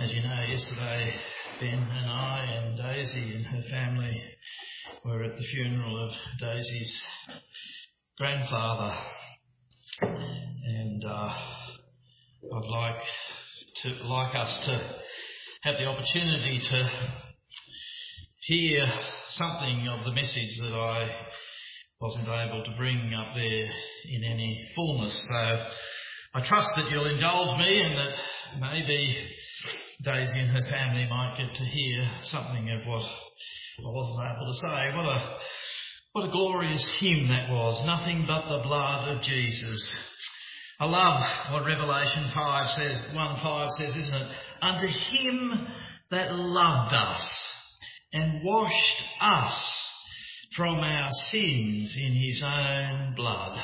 As you know, yesterday Ben and I and Daisy and her family were at the funeral of Daisy's grandfather, and I'd like us to have the opportunity to hear something of the message that I wasn't able to bring up there in any fullness. So I trust that you'll indulge me and that maybe Daisy and her family might get to hear something of what I wasn't able to say. What a glorious hymn that was. Nothing but the blood of Jesus. I love what Revelation 1:5 says, isn't it? Unto him that loved us and washed us from our sins in his own blood.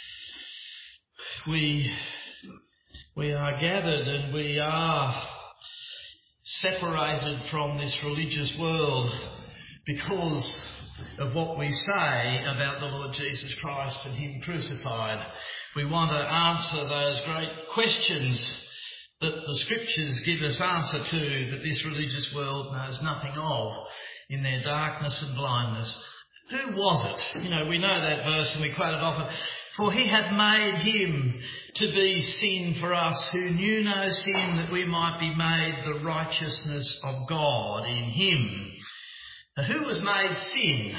We are gathered and we are separated from this religious world because of what we say about the Lord Jesus Christ and him crucified. We want to answer those great questions that the scriptures give us answer to, that this religious world knows nothing of in their darkness and blindness. Who was it? You know, we know that verse and we quote it often. For he hath made him to be sin for us who knew no sin, that we might be made the righteousness of God in him. Now, who was made sin?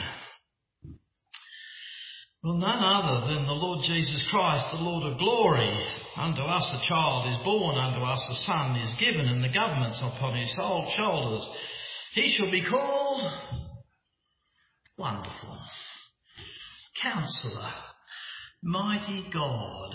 Well, none other than the Lord Jesus Christ, the Lord of glory. Unto us a child is born, unto us a son is given, and the government's upon his shoulders. He shall be called Wonderful, Counsellor, Mighty God,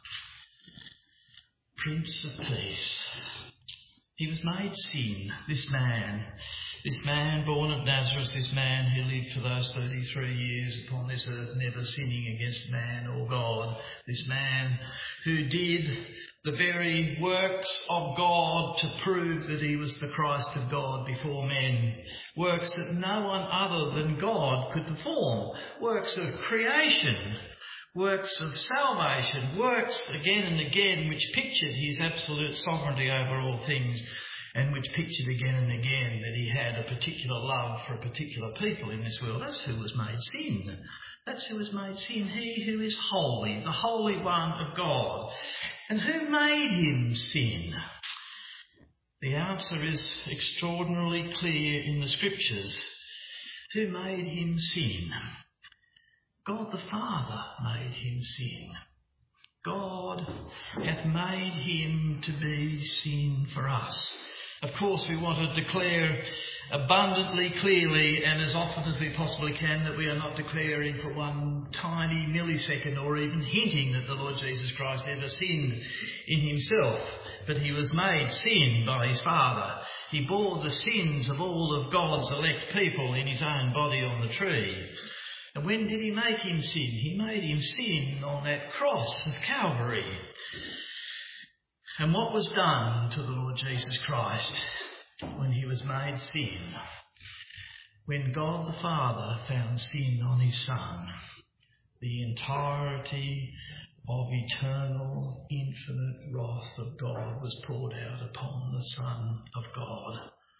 Prince of Peace. He was made sin, this man born of Nazareth, this man who lived for those 33 years upon this earth, never sinning against man or God. This man who did the very works of God to prove that he was the Christ of God before men. Works that no one other than God could perform. Works of creation. Works of salvation. Works again and again which pictured his absolute sovereignty over all things, and which pictured again and again that he had a particular love for a particular people in this world. That's who was made sin. That's who was made sin. He who is holy, the Holy One of God. And who made him sin? The answer is extraordinarily clear in the scriptures. Who made him sin? God the Father made him sin. God hath made him to be sin for us. Of course, we want to declare abundantly clearly and as often as we possibly can that we are not declaring for one tiny millisecond or even hinting that the Lord Jesus Christ ever sinned in himself. But he was made sin by his Father. He bore the sins of all of God's elect people in his own body on the tree. And when did he make him sin? He made him sin on that cross of Calvary. And what was done to the Lord Jesus Christ when he was made sin? When God the Father found sin on his Son, the entirety of eternal, infinite wrath of God was poured out upon the Son of God.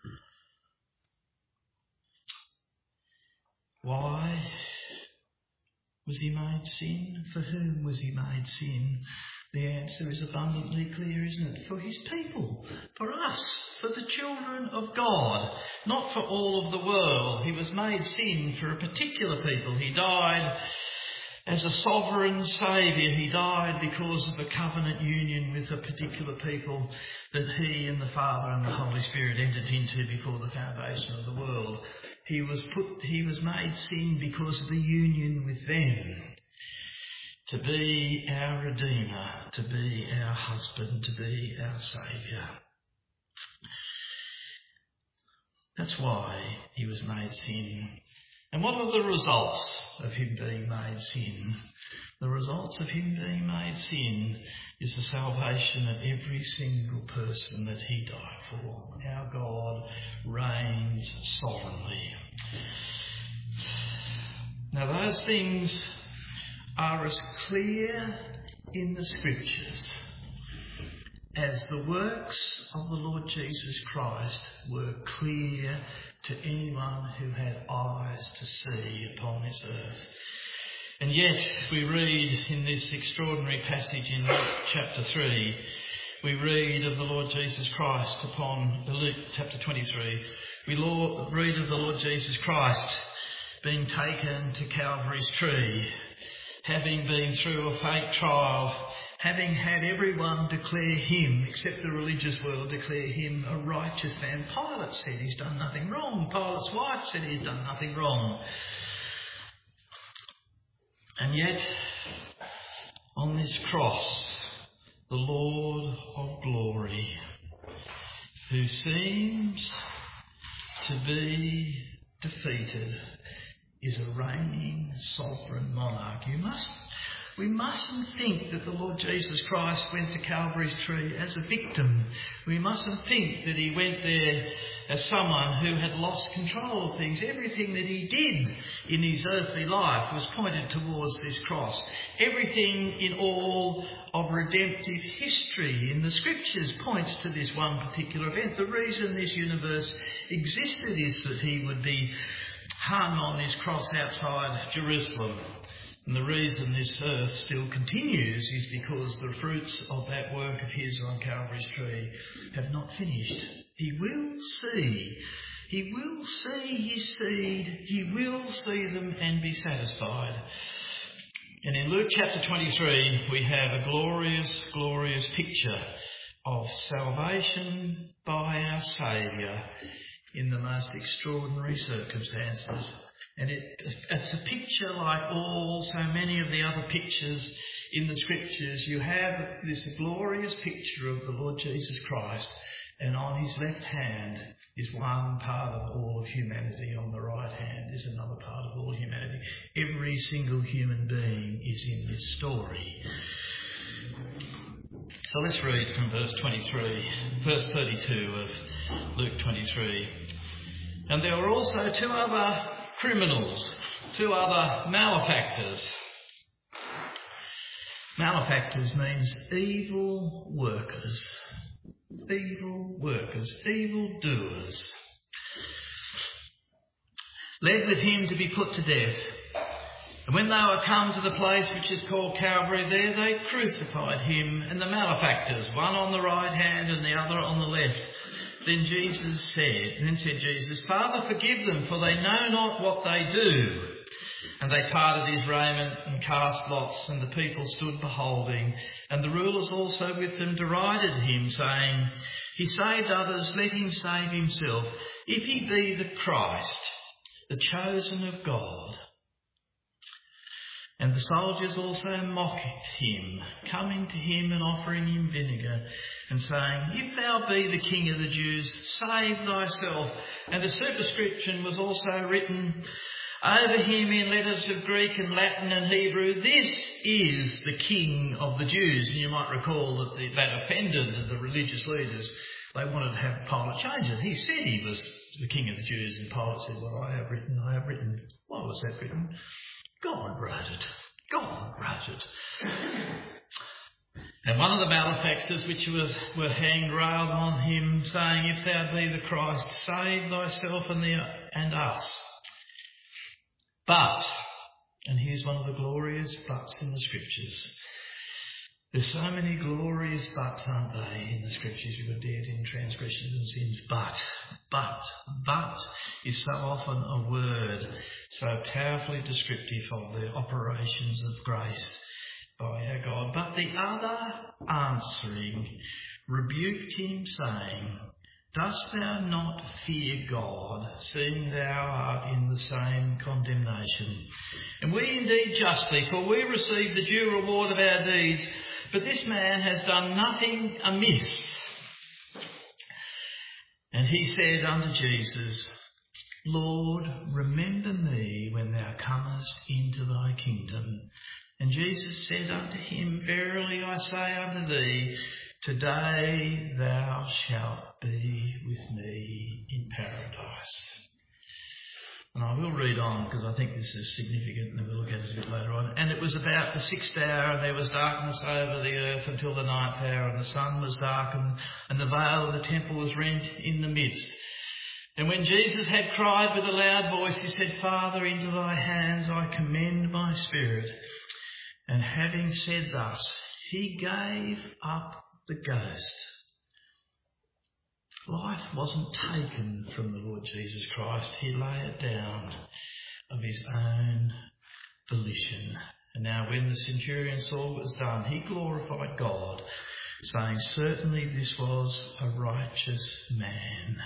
Why was he made sin? For whom was he made sin? The answer is abundantly clear, isn't it? For his people, for us, for the children of God, not for all of the world. He was made sin for a particular people. He died as a sovereign saviour. He died because of a covenant union with a particular people that he and the Father and the Holy Spirit entered into before the foundation of the world. He was made sin because of the union with them, to be our Redeemer, to be our husband, to be our Saviour. That's why he was made sin. And what are the results of him being made sin? The results of him being made sin is the salvation of every single person that he died for. Our God reigns sovereignly. Now those things are as clear in the scriptures as the works of the Lord Jesus Christ were clear to anyone who had eyes to see upon this earth. And yet we read in this extraordinary passage in Luke chapter 3, we read of the Lord Jesus Christ upon Luke chapter 23. We read of the Lord Jesus Christ being taken to Calvary's tree, having been through a fake trial, having had everyone declare him, except the religious world, declare him a righteous man. Pilate said he's done nothing wrong. Pilate's wife said he's done nothing wrong. And yet, on this cross, the Lord of glory, who seems to be defeated, is a reigning sovereign monarch. We mustn't think that the Lord Jesus Christ went to Calvary's tree as a victim. We mustn't think that he went there as someone who had lost control of things. Everything that he did in his earthly life was pointed towards this cross. Everything in all of redemptive history in the scriptures points to this one particular event. The reason this universe existed is that he would be hung on this cross outside Jerusalem. And the reason this earth still continues is because the fruits of that work of his on Calvary's tree have not finished. He will see his seed, he will see them and be satisfied. And in Luke chapter 23, we have a glorious, glorious picture of salvation by our Saviour in the most extraordinary circumstances. And it's a picture like so many of the other pictures in the scriptures. You have this glorious picture of the Lord Jesus Christ, and on his left hand is one part of all of humanity. On the right hand is another part of all humanity. Every single human being is in this story. So let's read from verse 32 of Luke 23. And there were also two other criminals, two other malefactors. Malefactors means evil workers, evil doers, led with him to be put to death. And when they were come to the place which is called Calvary, there they crucified him and the malefactors, one on the right hand and the other on the left. Then said Jesus, Father, forgive them, for they know not what they do. And they parted his raiment and cast lots, and the people stood beholding. And the rulers also with them derided him, saying, He saved others, let him save himself, if he be the Christ, the chosen of God. And the soldiers also mocked him, coming to him and offering him vinegar, and saying, If thou be the King of the Jews, save thyself. And a superscription was also written over him in letters of Greek and Latin and Hebrew, This is the King of the Jews. And you might recall that that offended the religious leaders. They wanted to have Pilate change it. He said he was the King of the Jews, and Pilate said, Well, I have written. Why was that written? God wrote it. And one of the malefactors which were hanged railed on him, saying, If thou be the Christ, save thyself and us. But, and here's one of the glorious buts in the scriptures. There's so many glorious buts, aren't they, in the scriptures? You were dead in transgressions and sins. But is so often a word so powerfully descriptive of the operations of grace by our God. But the other answering rebuked him, saying, Dost thou not fear God, seeing thou art in the same condemnation? And we indeed justly, for we receive the due reward of our deeds, but this man has done nothing amiss. And he said unto Jesus, Lord, remember me when thou comest into thy kingdom. And Jesus said unto him, Verily I say unto thee, today thou shalt be with me in paradise. And I will read on because I think this is significant, and then we'll look at it a bit later on. And it was about the 6th hour, and there was darkness over the earth until the 9th hour, and the sun was darkened, and the veil of the temple was rent in the midst. And when Jesus had cried with a loud voice, he said, Father, into thy hands I commend my spirit. And having said thus, he gave up the ghost. Life wasn't taken from the Lord Jesus Christ. He lay it down of his own volition. And now when the centurion saw what was done, he glorified God, saying, certainly this was a righteous man.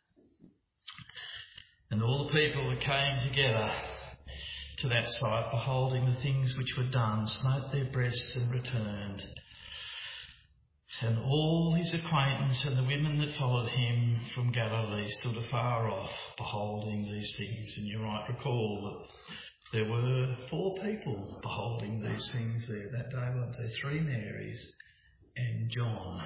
And all the people that came together to that sight, beholding the things which were done, smote their breasts and returned. And all his acquaintance and the women that followed him from Galilee stood afar off, beholding these things. And you might recall that there were 4 people beholding these things there that day, weren't there? 3 Marys and John.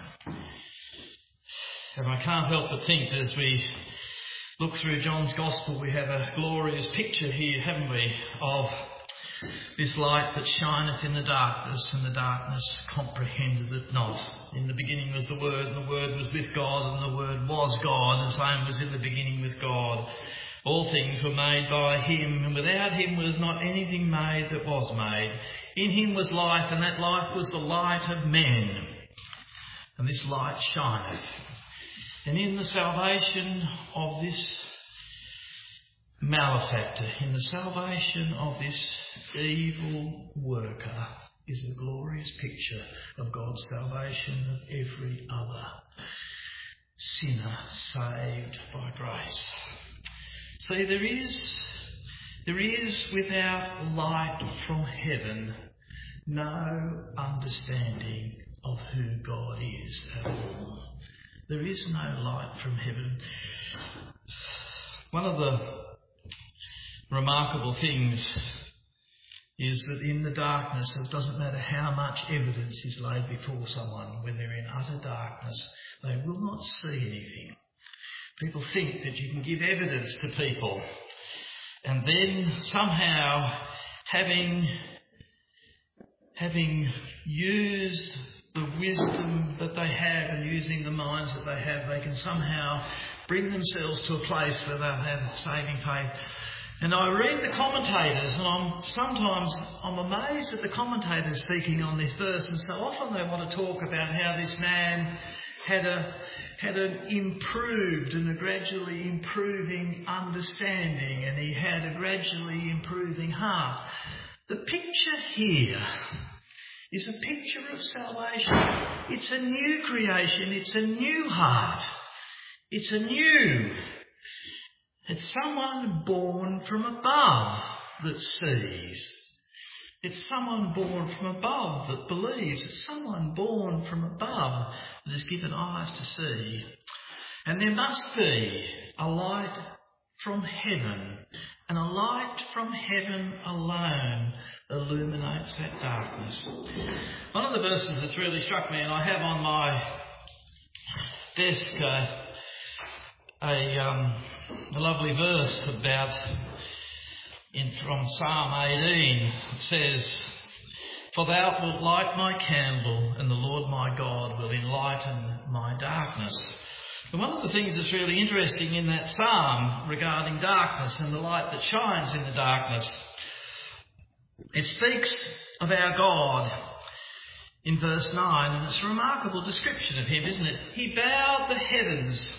And I can't help but think that as we look through John's Gospel, we have a glorious picture here, haven't we, of this light that shineth in the darkness, and the darkness comprehended it not. In the beginning was the Word, and the Word was with God, and the Word was God, and the same was in the beginning with God. All things were made by him, and without him was not anything made that was made. In him was life, and that life was the light of men. And this light shineth. And in the salvation of this malefactor, in the salvation of this evil worker, is a glorious picture of God's salvation of every other sinner saved by grace. See, there is without light from heaven no understanding of who God is at all. There is no light from heaven. One of the remarkable things is that in the darkness, it doesn't matter how much evidence is laid before someone, when they're in utter darkness, they will not see anything. People think that you can give evidence to people, and then somehow, having used the wisdom that they have and using the minds that they have, they can somehow bring themselves to a place where they'll have saving faith. And I read the commentators, and I'm amazed at the commentators speaking on this verse, and so often they want to talk about how this man had an improved and a gradually improving understanding, and he had a gradually improving heart. The picture here is a picture of salvation. It's a new creation. It's a new heart. It's someone born from above that sees. It's someone born from above that believes. It's someone born from above that is given eyes to see. And there must be a light from heaven, and a light from heaven alone illuminates that darkness. One of the verses that's really struck me, and I have on my desk a lovely verse from Psalm 18. It says, "For thou wilt light my candle, and the Lord my God will enlighten my darkness." And one of the things that's really interesting in that psalm regarding darkness and the light that shines in the darkness, it speaks of our God in verse 9, and it's a remarkable description of him, isn't it? He bowed the heavens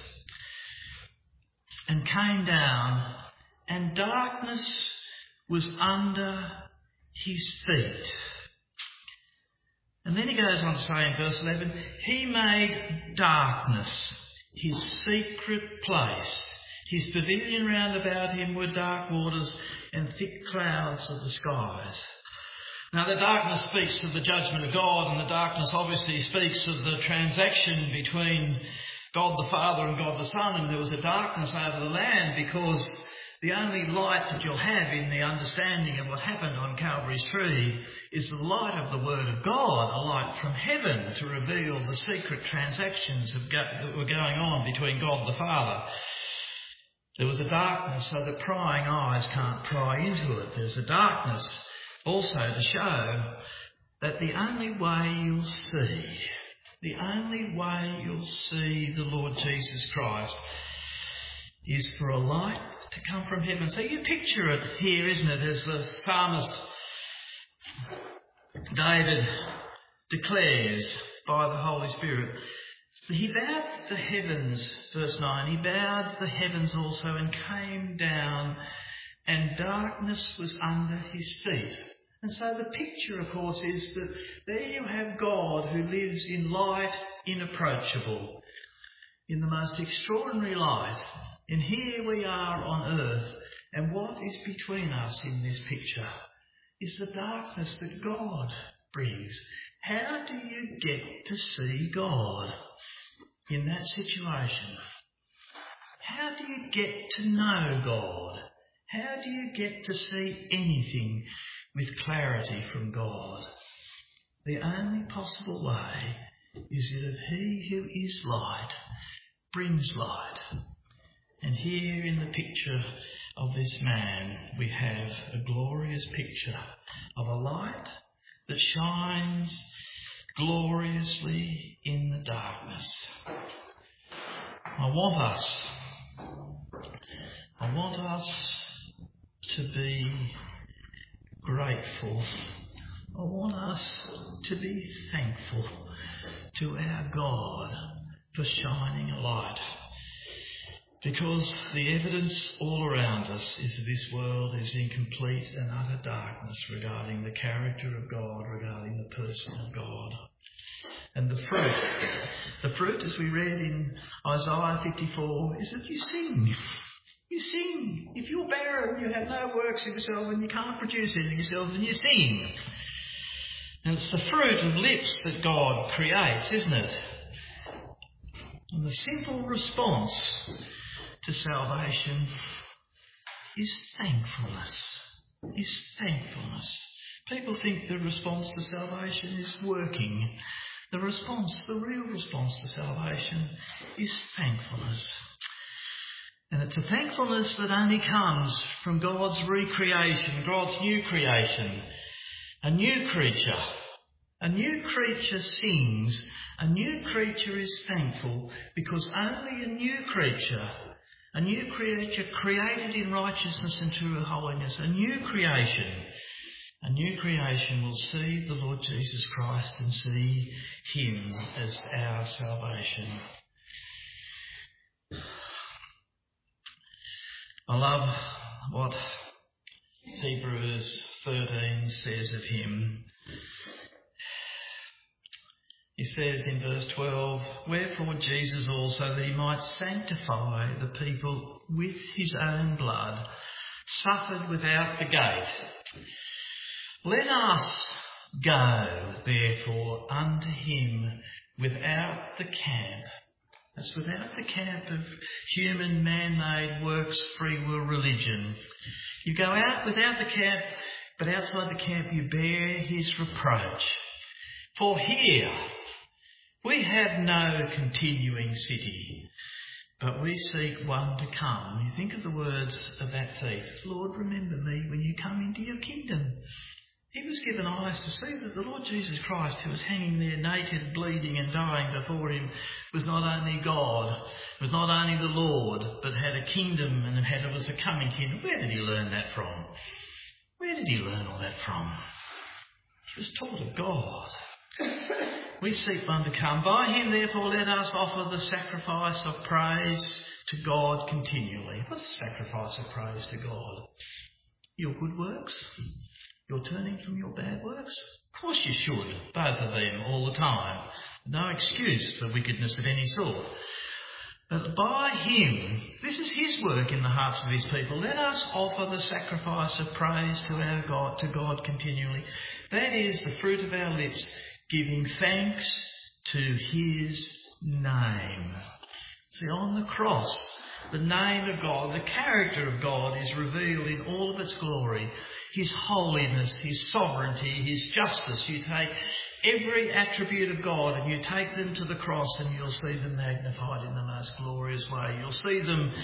and came down, and darkness was under his feet. And then he goes on to say in verse 11, he made darkness his secret place. His pavilion round about him were dark waters and thick clouds of the skies. Now the darkness speaks of the judgment of God, and the darkness obviously speaks of the transaction between God the Father and God the Son, and there was a darkness over the land because the only light that you'll have in the understanding of what happened on Calvary's tree is the light of the Word of God, a light from heaven to reveal the secret transactions that were going on between God the Father. There was a darkness so that prying eyes can't pry into it. There's a darkness also to show that the only way you'll see the Lord Jesus Christ is for a light to come from heaven. So you picture it here, isn't it, as the psalmist David declares by the Holy Spirit. He bowed the heavens, verse 9, he bowed the heavens also and came down, and darkness was under his feet. And so the picture, of course, is that there you have God who lives in light inapproachable, in the most extraordinary light. And here we are on earth, and what is between us in this picture is the darkness that God brings. How do you get to see God in that situation? How do you get to know God? How do you get to see anything with clarity from God? The only possible way is that he who is light brings light. And here in the picture of this man, we have a glorious picture of a light that shines gloriously in the darkness. I want us to be grateful. I want us to be thankful to our God for shining a light. Because the evidence all around us is that this world is in complete and utter darkness regarding the character of God, regarding the person of God. And the fruit, as we read in Isaiah 54, is that you sing. You sing. If you're barren, you have no works in yourself and you can't produce anything yourself, then you sing. And it's the fruit of lips that God creates, isn't it? And the simple response to salvation is thankfulness. People think the response to salvation is working. The real response to salvation is thankfulness. And it's a thankfulness that only comes from God's recreation, God's new creation. A new creature sings. A new creature is thankful because only a new creature created in righteousness and true holiness, a new creation will see the Lord Jesus Christ and see him as our salvation. I love what Hebrews 13 says of him. He says in verse 12, "Wherefore Jesus also, that he might sanctify the people with his own blood, suffered without the gate. Let us go, therefore, unto him without the camp." That's without the camp of human, man-made, works-free will religion. You go out without the camp, but outside the camp you bear his reproach. For here we have no continuing city, but we seek one to come. You think of the words of that thief. "Lord, remember me when you come into your kingdom." He was given eyes to see that the Lord Jesus Christ, who was hanging there naked, bleeding and dying before him, was not only God, was not only the Lord, but had a kingdom and was a coming kingdom. Where did he learn that from? Where did he learn all that from? He was taught of God. We seek one to come. By him, therefore, let us offer the sacrifice of praise to God continually. What's the sacrifice of praise to God? Your good works? You're turning from your bad works? Of course you should, both of them, all the time. No excuse for wickedness of any sort. But by him, this is his work in the hearts of his people. Let us offer the sacrifice of praise to our God, to God continually. That is the fruit of our lips, giving thanks to his name. See, on the cross, the name of God, the character of God is revealed in all of its glory. His holiness, his sovereignty, his justice. You take every attribute of God and you take them to the cross and you'll see them magnified in the most glorious way. You'll see them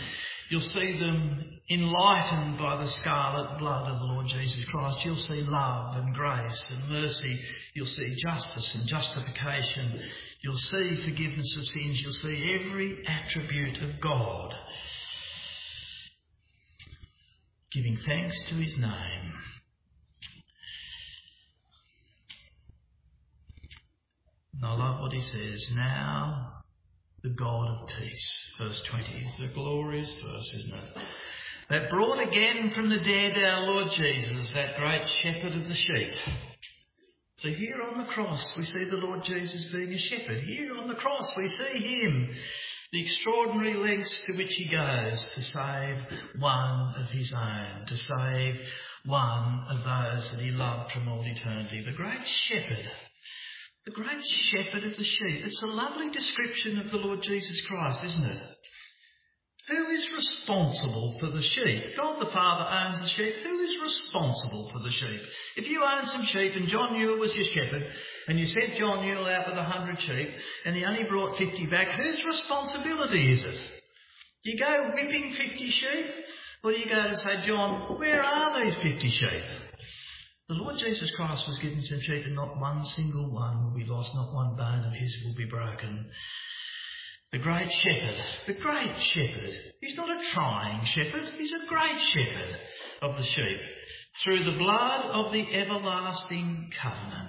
You'll see them enlightened by the scarlet blood of the Lord Jesus Christ. You'll see love and grace and mercy. You'll see justice and justification. You'll see forgiveness of sins. You'll see every attribute of God, giving thanks to his name. And I love what he says. Now the God of peace, verse 20, is a glorious verse, isn't it? That brought again from the dead our Lord Jesus, that great shepherd of the sheep. So here on the cross we see the Lord Jesus being a shepherd. Here on the cross we see him, the extraordinary lengths to which he goes to save one of his own, to save one of those that he loved from all eternity. The great shepherd. The great shepherd of the sheep. It's a lovely description of the Lord Jesus Christ, isn't it? Who is responsible for the sheep? God the Father owns the sheep. Who is responsible for the sheep? If you own some sheep and John Newell was your shepherd and you sent John Newell out with 100 sheep and he only brought 50 back, whose responsibility is it? Do you go whipping 50 sheep? Or do you go to say, John, where are these 50 sheep? The Lord Jesus Christ was given some sheep and not one single one will be lost, not one bone of his will be broken. The great shepherd. He's not a trying shepherd, he's a great shepherd of the sheep. Through the blood of the everlasting covenant.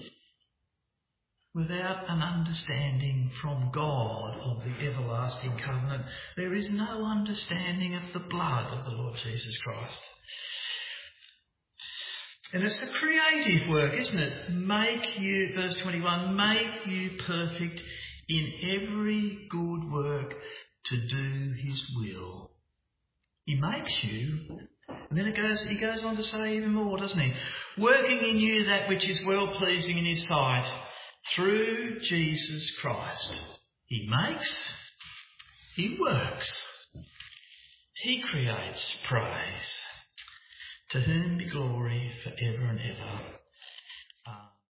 Without an understanding from God of the everlasting covenant, there is no understanding of the blood of the Lord Jesus Christ. And it's a creative work, isn't it? Make you, verse 21, make you perfect in every good work to do his will. He makes you, and then he goes on to say even more, doesn't he? Working in you that which is well-pleasing in his sight through Jesus Christ. He makes, he works, he creates praise. To whom be glory for ever and ever.